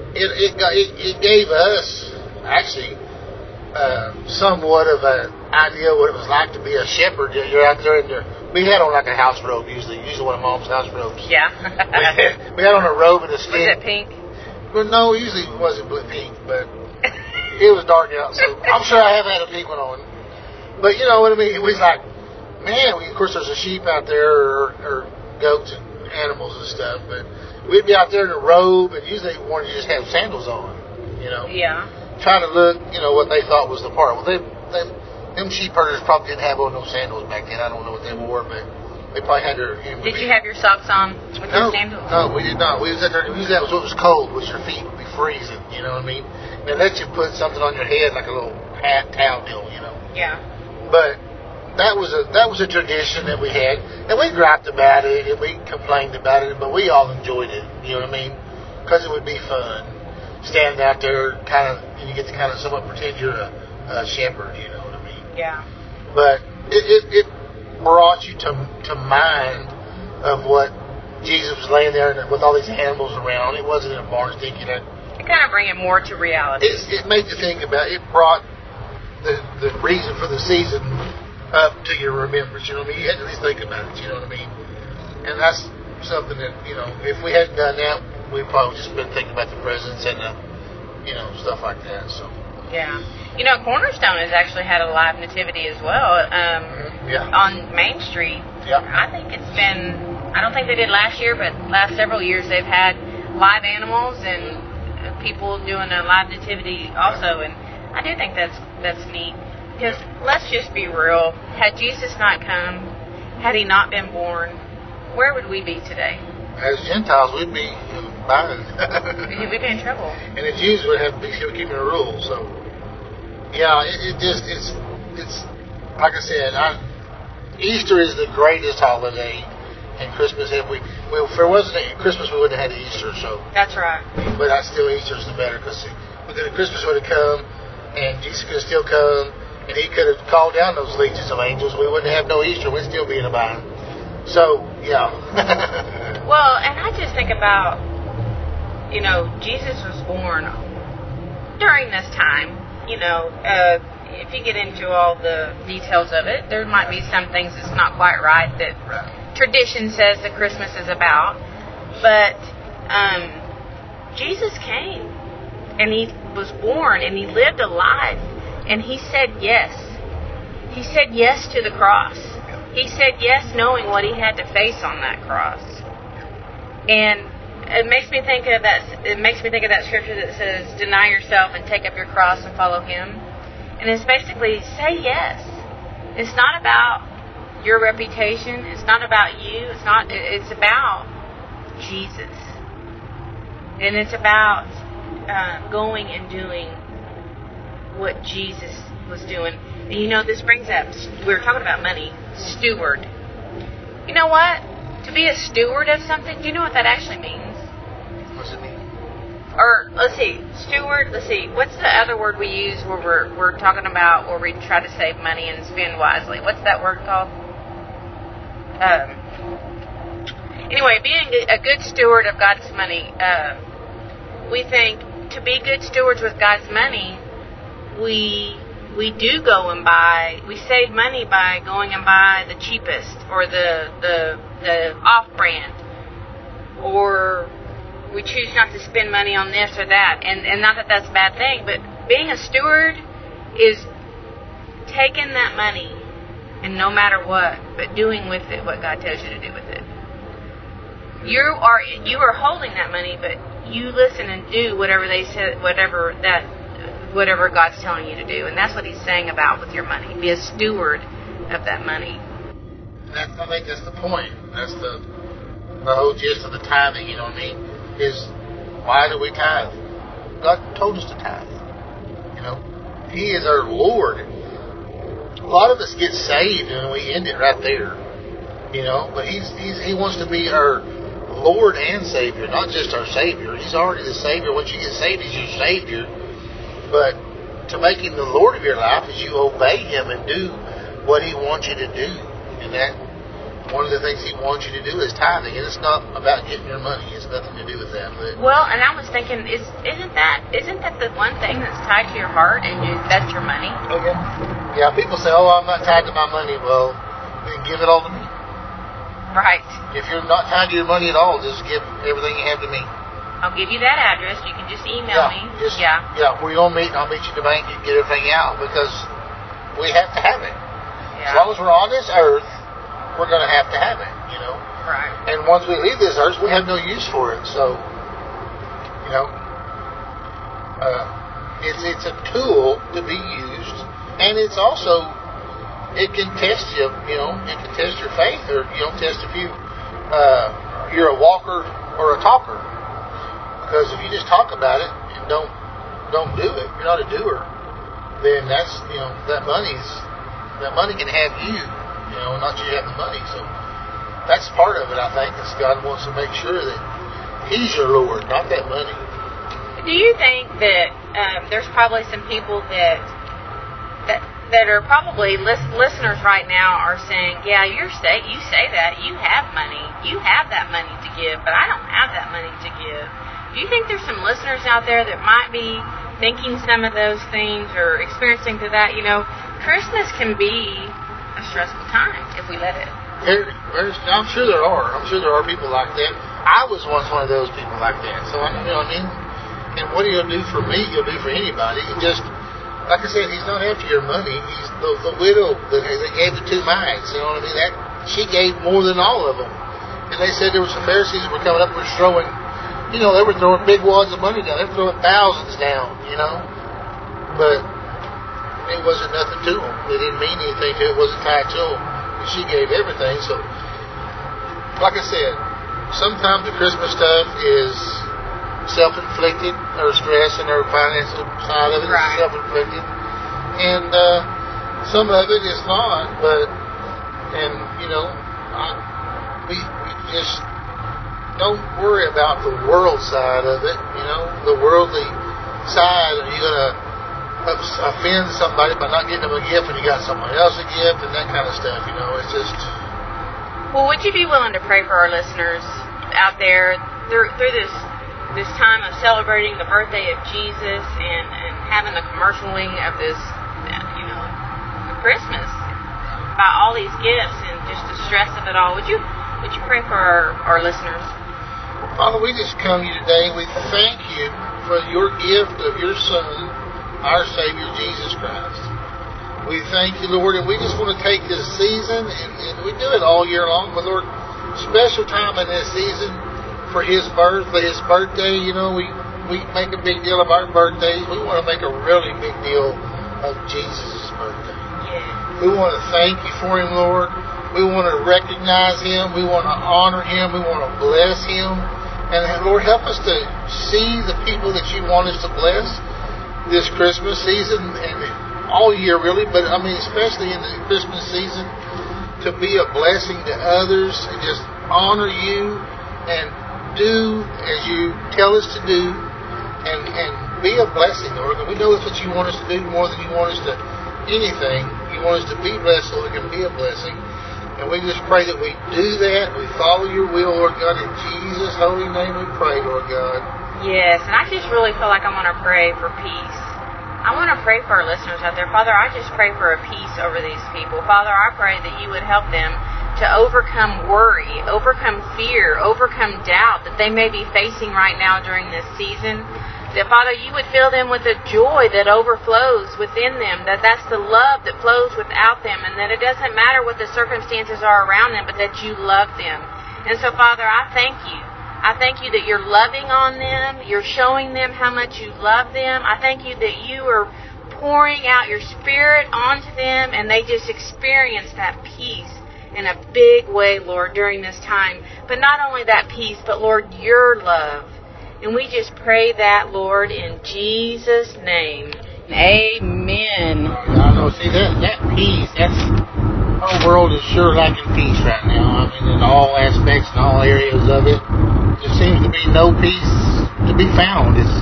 it gave us actually somewhat of an idea what it was like to be a shepherd. You're out there, and we had on like a house robe usually one of Mom's house robes. Yeah. we had on a robe and a skin. Was it pink? Well, no, usually it wasn't pink, but. It was dark out, so I'm sure I have had a pink one on. But you know what I mean? It was like, man, of course there's a sheep out there or goats and animals and stuff, but we'd be out there in a robe, and usually we wanted to just have sandals on, you know? Yeah. Trying to look, you know, what they thought was the part. Well, them sheep herders probably didn't have on no sandals back then. I don't know what they wore, but they probably had their... Did you have your socks on with your sandals? No, we did not. We was out there, usually that was what was cold, was your feet would be freezing, you know what I mean? They let you put something on your head, like a little hat, towel deal, you know. Yeah. But that was a tradition that we had, and we griped about it, and we complained about it, but we all enjoyed it. You know what I mean? Because it would be fun, standing out there, and you get to kind of somewhat pretend you're a shepherd. You know what I mean? Yeah. But it brought you to mind of what Jesus was laying there with all these animals around. It wasn't in a barn stinking. It kind of bring it more to reality. It made you think about it. It brought the reason for the season up to your remembrance. You know what I mean? You had to at least think about it. You know what I mean? And that's something that, you know, if we hadn't done that, we'd probably just been thinking about the presents and you know, stuff like that. So. Yeah. You know, Cornerstone has actually had a live nativity as well on Main Street. Yeah. I think it's been, I don't think they did last year, but last several years they've had live animals and people doing a live nativity also. And I do think that's neat. Because let's just be real. Had Jesus not come, had he not been born, where would we be today? As Gentiles, we'd be binding. We'd be in trouble. And the Jews would have to be still keeping the rules. So, yeah, it's like I said, Easter is the greatest holiday, and Christmas, if there wasn't Christmas, we wouldn't have had Easter. So that's right. But Easter's the better, because Christmas would have come, and Jesus could have still come, and he could have called down those legions of angels. We wouldn't have no Easter. We'd still be in a bind. So, yeah. Well, and I just think about, you know, Jesus was born during this time. You know, if you get into all the details of it, there might be some things that's not quite right that tradition says that Christmas is about. But Jesus came, and he was born, and he lived a life, and he said yes. He said yes to the cross. He said yes knowing what he had to face on that cross. And it makes me think of that scripture that says, deny yourself and take up your cross and follow him. And it's basically, say yes. It's not about your reputation. It's not about you. It's about Jesus. And it's about going and doing what Jesus was doing. And you know, this brings up, we were talking about money, steward. You know what? To be a steward of something, do you know what that actually means? What's it mean? Or, let's see, steward, what's the other word we use where we're talking about where we try to save money and spend wisely? What's that word called? Anyway, being a good steward of God's money, we think to be good stewards with God's money, we do go and buy, we save money by going and buy the cheapest or the off-brand, or we choose not to spend money on this or that, and not that that's a bad thing, but being a steward is taking that money and no matter what, but doing with it what God tells you to do with it. You are holding that money, but you listen and do whatever they said, whatever God's telling you to do, and that's what he's saying about with your money. Be a steward of that money. I think that's the point. That's the whole gist of the tithing. You know what I mean? Is why do we tithe? God told us to tithe. You know, he is our Lord. A lot of us get saved and we end it right there. You know, but he wants to be our Lord and Savior, not just our Savior. He's already the Savior. Once you get saved, he's your Savior. But to make him the Lord of your life is you obey him and do what he wants you to do. And that one of the things he wants you to do is tithing. And it's not about getting your money. It's nothing to do with that. But, well, and I was thinking, isn't that the one thing that's tied to your heart and that's your money? Okay. Yeah, people say, oh, I'm not tied to my money. Well, then give it all to me. Right. If you're not tied to your money at all, just give everything you have to me. I'll give you that address. You can just email me. Yeah, we're going to meet. I'll meet you at the bank and get everything out because we have to have it. Yeah. As long as we're on this earth, we're going to have it, you know. Right. And once we leave this earth, we have no use for it. So, you know, it's a tool to be used, and it's also, it can test you, you know, it can test your faith, or, you know, test if you're a walker or a talker. Because if you just talk about it and don't do it, you're not a doer, then that's, you know, that money can have you, you know, not you have the money. So that's part of it, I think, is God wants to make sure that he's your Lord, not that money. Do you think that there's probably some people that are probably listeners right now are saying, yeah, you say that, you have money, you have that money to give, but I don't have that money to give. Do you think there's some listeners out there that might be thinking some of those things or experiencing through that, Christmas can be a stressful time if we let it. I'm sure there are. I'm sure there are people like that. I was once one of those people like that. So, you know what I mean? And what he'll do for me, he'll do for anybody. He just, like I said, he's not after your money. He's the widow that gave the 2 mites. You know what I mean? She gave more than all of them. And they said there were some Pharisees that were coming up and were throwing, they were throwing big wads of money down. They were throwing thousands down, But it wasn't nothing to them. It didn't mean anything to it. It wasn't tied to them. And she gave everything. So, like I said, sometimes the Christmas stuff is self-inflicted, her stress and her financial side of it is self-inflicted. And some of it is not, we just don't worry about the world side of it, the worldly side. Are you going to offend somebody by not getting them a gift when you got somebody else a gift and that kind of stuff, it's just... Well, would you be willing to pray for our listeners out there through this time of celebrating the birthday of Jesus and having the commercialing of this, Christmas, by all these gifts and just the stress of it all? Would you pray for our listeners? Father, we just come to you today. We thank you for your gift of your Son, our Savior, Jesus Christ. We thank you, Lord, and we just want to take this season, and we do it all year long, but Lord, special time in this season for His birth, for His birthday. We make a big deal of our birthdays. We want to make a really big deal of Jesus' birthday. We want to thank you for Him, Lord. We want to recognize Him. We want to honor Him. We want to bless Him. And Lord, help us to see the people that you want us to bless this Christmas season and all year really, but especially in the Christmas season, to be a blessing to others and just honor you and do as you tell us to do and be a blessing, Lord. We know it's what you want us to do more than you want us to anything. You want us to be blessed so it can be a blessing. And we just pray that we do that. We follow your will, Lord God. In Jesus' holy name we pray, Lord God. Yes, and I just really feel like I want to pray for peace. I want to pray for our listeners out there. Father, I just pray for a peace over these people. Father, I pray that you would help them to overcome worry, overcome fear, overcome doubt that they may be facing right now during this season. That, Father, you would fill them with a joy that overflows within them, that that's the love that flows without them, and that it doesn't matter what the circumstances are around them, but that you love them. And so, Father, I thank you. I thank you that you're loving on them. You're showing them how much you love them. I thank you that you are pouring out your Spirit onto them, and they just experience that peace in a big way, Lord, during this time. But not only that peace, but, Lord, your love. And we just pray that, Lord, in Jesus' name. Amen. I know, see, that peace, our world is sure lacking peace right now. In all aspects and all areas of it. There seems to be no peace to be found. It's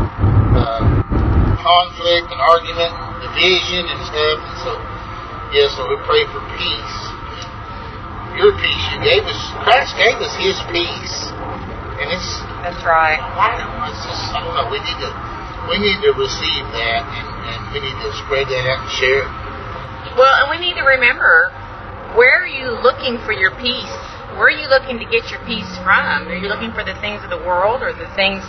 conflict and argument, division and stuff. And so, yes, so we pray for peace. Your peace you gave us, Christ gave us His peace. And that's right. I don't know. We need to receive that, and we need to spread that out and share it. Well, and we need to remember, where are you looking for your peace? Where are you looking to get your peace from? Are you looking for the things of the world, or the things,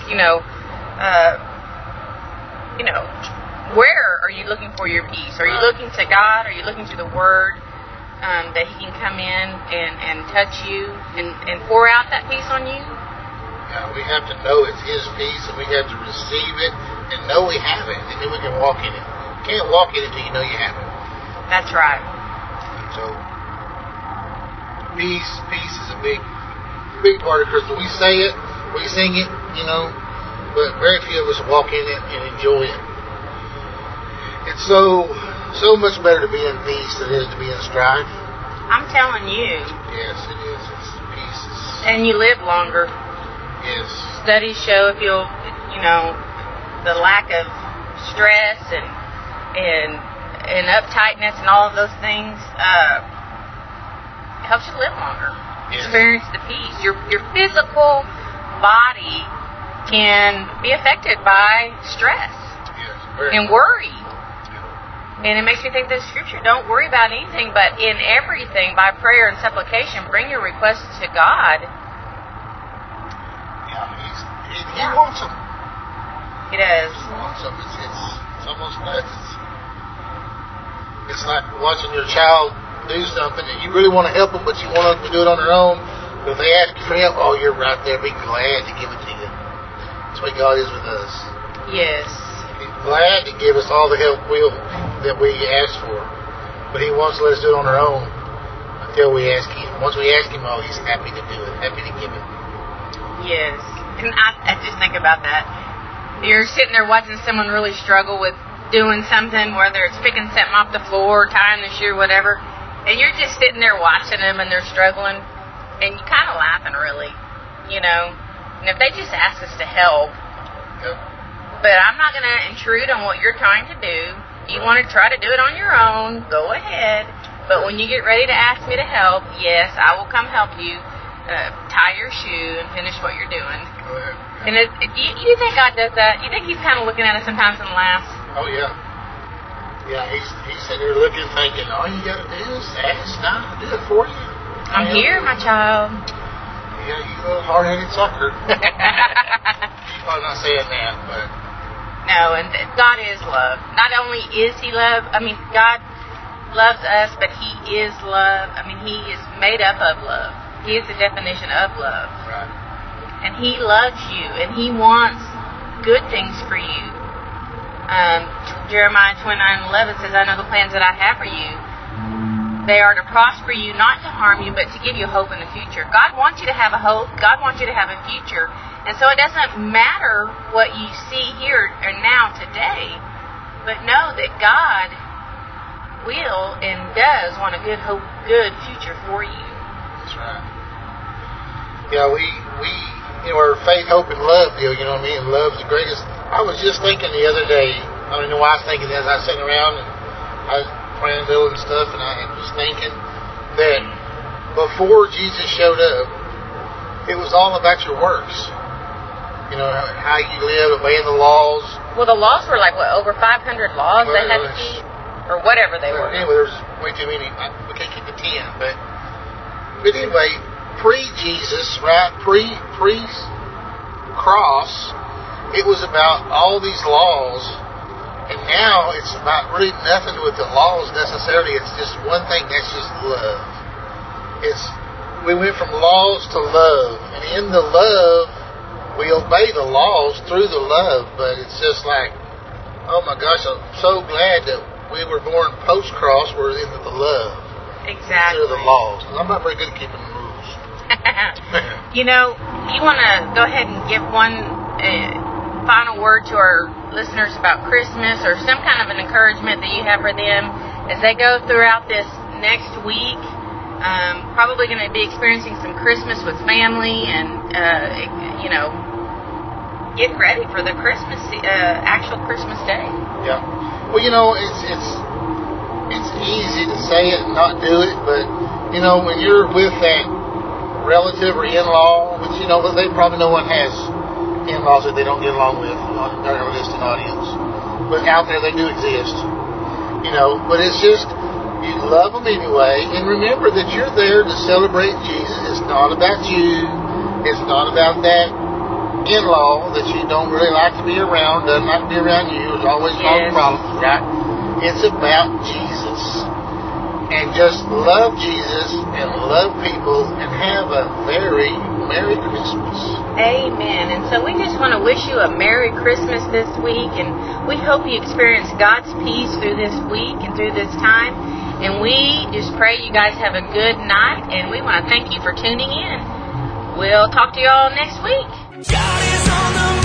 where are you looking for your peace? Are you looking to God? Are you looking to the Word? That He can come in and touch you and pour out that peace on you? We have to know it's His peace, and we have to receive it and know we have it, and then we can walk in it. You can't walk in it until you know you have it. That's right. So, peace is a big part of Christmas. We say it, we sing it, but very few of us walk in it and enjoy it. It's so much better to be in peace than it is to be in strife. I'm telling you. Yes, it is. It's peace. And you live longer. Yes. Studies show if you'll, the lack of stress and uptightness and all of those things helps you live longer. Yes. Experience the peace. Your physical body can be affected by stress. and worry. And it makes me think of the scripture, don't worry about anything, but in everything, by prayer and supplication, bring your requests to God. He wants them. He does. He wants them. It's almost nuts. It's like watching your child do something and you really want to help them, but you want them to do it on their own. But if they ask you for help, oh, you're right there. Be glad to give it to you. That's what God is with us. Yes. He's glad to give us all the help that we ask for. But He wants to let us do it on our own until we ask Him. Once we ask Him, oh, He's happy to do it, happy to give it. Yes. And I just think about that. You're sitting there watching someone really struggle with doing something, whether it's picking something off the floor, tying the shoe, whatever, and you're just sitting there watching them and they're struggling, and you're kind of laughing, really, you know. And if they just ask us to help, but I'm not going to intrude on what you're trying to do. You want to try to do it on your own, go ahead. But when you get ready to ask me to help, yes, I will come help you tie your shoe and finish what you're doing. Go ahead. And you think God does that? You think He's kind of looking at us sometimes and laughs? Oh, yeah. Yeah, he's sitting there looking, thinking, all you got to do is ask, and I'll do it for you. I'm here, my child. Yeah, you little hard-headed sucker. She's probably not saying that, but... No, and God is love. Not only is He love, I mean, God loves us, but He is love. I mean, He is made up of love. He is the definition of love. Right. And He loves you, and He wants good things for you. Jeremiah 29:11 says, I know the plans that I have for you. They are to prosper you, not to harm you, but to give you hope in the future. God wants you to have a hope. God wants you to have a future. And so it doesn't matter what you see here or now today, but know that God will and does want a good hope, good future for you. That's right. Yeah, we our faith, hope, and love deal, you know what I mean? Love's the greatest. I was just thinking the other day, I don't know why I was thinking as I was sitting around and I was praying and stuff, and I was thinking that before Jesus showed up, it was all about your works. You know, how you live, obeying the laws. Well, the laws were like, what, over 500 laws they had to keep? Or whatever they were. Anyway, there's way too many. We can't keep the 10. But anyway, pre-Jesus, right, pre-cross, it was about all these laws. And now it's about really nothing with the laws necessarily. It's just one thing, that's just love. We went from laws to love. And in the love, we obey the laws through the love. But it's just like, oh my gosh, I'm so glad that we were born post-cross. We're into the love. Exactly. Instead of the laws. I'm not very good at keeping the rules. You know, you want to go ahead and give one final word to our listeners about Christmas, or some kind of an encouragement that you have for them as they go throughout this next week. Probably going to be experiencing some Christmas with family, and get ready for the Christmas, actual Christmas day. Yeah. Well, you know, it's easy to say it and not do it, but you know, when you're with that relative or in-law, which you know, they probably no one has in-laws that they don't get along with on their listening audience, but out there they do exist, you know. But it's just, you love them anyway, and remember that you're there to celebrate Jesus. It's not about you. It's not about that in-law that you don't really like to be around, doesn't like to be around you, is always causing problems, right? It's about Jesus. And just love Jesus and love people and have a very Merry Christmas. Amen. And so we just want to wish you a Merry Christmas this week, and we hope you experience God's peace through this week and through this time. And we just pray you guys have a good night, and we want to thank you for tuning in. We'll talk to you all next week. God is on the